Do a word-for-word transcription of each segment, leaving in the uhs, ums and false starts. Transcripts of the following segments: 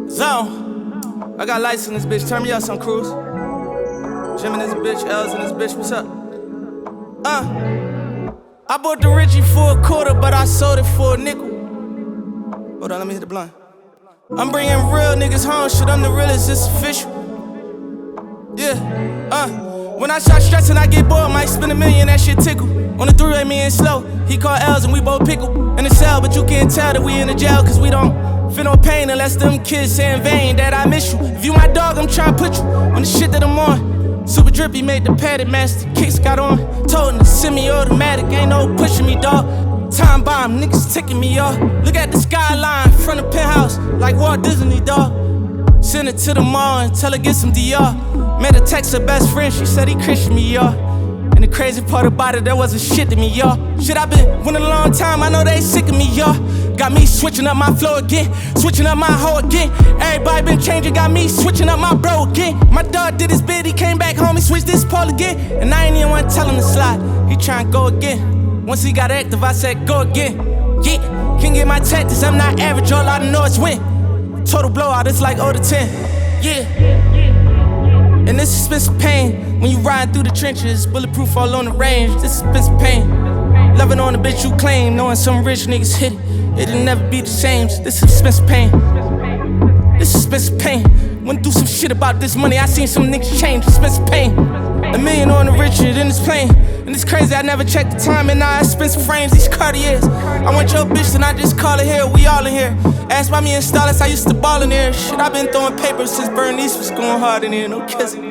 Zone. I got lights in this bitch. Turn me up, some crews. Jim in this bitch, L's in this bitch. What's up? Uh. I bought the Richie for a quarter, but I sold it for a nickel. Hold on, let me hit the blunt. I'm bringing real niggas home. Shit, I'm the realest. It's official. Yeah. Uh. When I start stressing, I get bored. Might spend a million. That shit tickle. On the three-way, me and slow. He called L's and we both pickle in the cell, but you can't tell that we in the jail, cause we don't feel no pain unless them kids say in vain that I miss you. If you my dog, I'm tryna put you on the shit that I'm on. Super drippy, made the padded master, kicks got on. Told him to semi-automatic, ain't no pushing me, dog. Time bomb, niggas ticking me off. Look at the skyline, front of penthouse, like Walt Disney, dog. Send it to the mall and tell her get some D R. Made a text her best friend, she said he Christian me, y'all. And the crazy part about it, there wasn't shit to me, y'all. Shit, I been winning a long time, I know they sick of me, y'all. Got me switching up my flow again, switching up my hoe again. Everybody been changing, got me switching up my bro again. My dog did his bid, he came back home, he switched this pole again. And I ain't even want to tell him to slide, he tryna go again. Once he got active, I said go again. Yeah, can't get my tactics, I'm not average, all I know is win. Total blowout, it's like oh to ten, yeah. And this is expensive pain when you ride through the trenches, bulletproof all on the range. This is expensive pain. Loving on the bitch you claim, knowing some rich niggas hit it. It'll never be the same. This is expensive pain. This is expensive pain. Went through some shit about this money, I seen some niggas change. Expensive pain. A million on the Richard in this plane. And it's crazy, I never checked the time, and now I expensive frames, these Cartiers. I want your bitch, and I just call her here, we all in here. Ask why me and Stylus, I used to ball in there. Shit, I been throwing papers since Bernice was going hard in here, no kissing.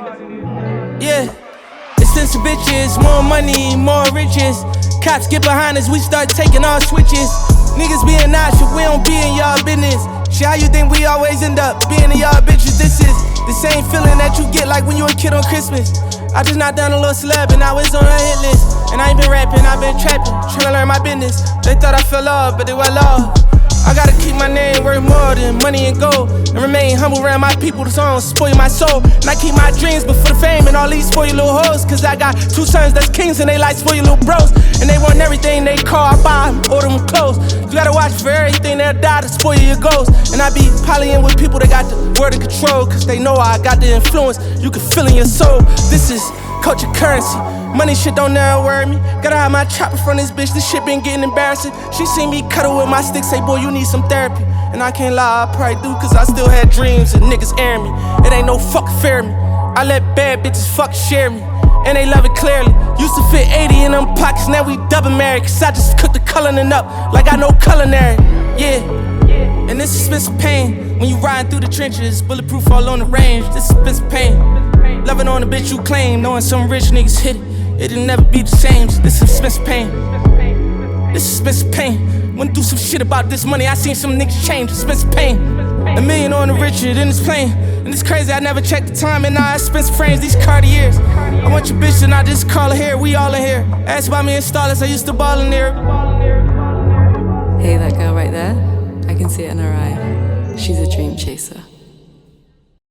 Yeah, expensive bitches, more money, more riches. Cops get behind us, we start taking all switches. Niggas being nice, we don't be in y'all business. Shit, how you think we always end up being in y'all bitches? This is the same feeling that you get like when you a kid on Christmas. I just knocked down a little celeb and I was on a hit list. And I ain't been rapping, I been trapping, tryna learn my business. They thought I fell off, but they well off. I gotta keep my name worth more than money and gold, and remain humble around my people, the songs spoil my soul. And I keep my dreams, but for the fame and all these spoil little hoes. Cause I got two sons that's kings and they like spoil little bros. And they want everything they call, I buy them, order them clothes. You gotta watch for everything, they'll die to spoil your goals. And I be polying with people that got the word of control, cause they know I got the influence, you can feel in your soul. This is culture currency. Money shit don't never worry me. Gotta have my chopper from this bitch, this shit been getting embarrassing. She seen me cuddle with my stick, say boy you need some therapy. And I can't lie, I probably do, cause I still had dreams and niggas airing me. It ain't no fuck fear me. I let bad bitches fuck share me, and they love it clearly. Used to fit eighty in them pockets, now we double married. Cause I just cooked the culinary up like I know culinary. Yeah, and this is expensive pain when you riding through the trenches, bulletproof all on the range. This is expensive pain. Loving on the bitch you claim, knowing some rich niggas hit it. It'll never be the same. This is expensive pain. This is expensive pain. Went through some shit about this money, I seen some niggas change. Expensive pain. A million on the Richard in this plane. And it's crazy, I never checked the time, and now I expensive frames, these Cartiers. I want your bitch and I just call her here, we all in here. Ask about me and Stylus, I used to ball in there. Hey, that girl right there, I can see it in her eye. She's a dream chaser.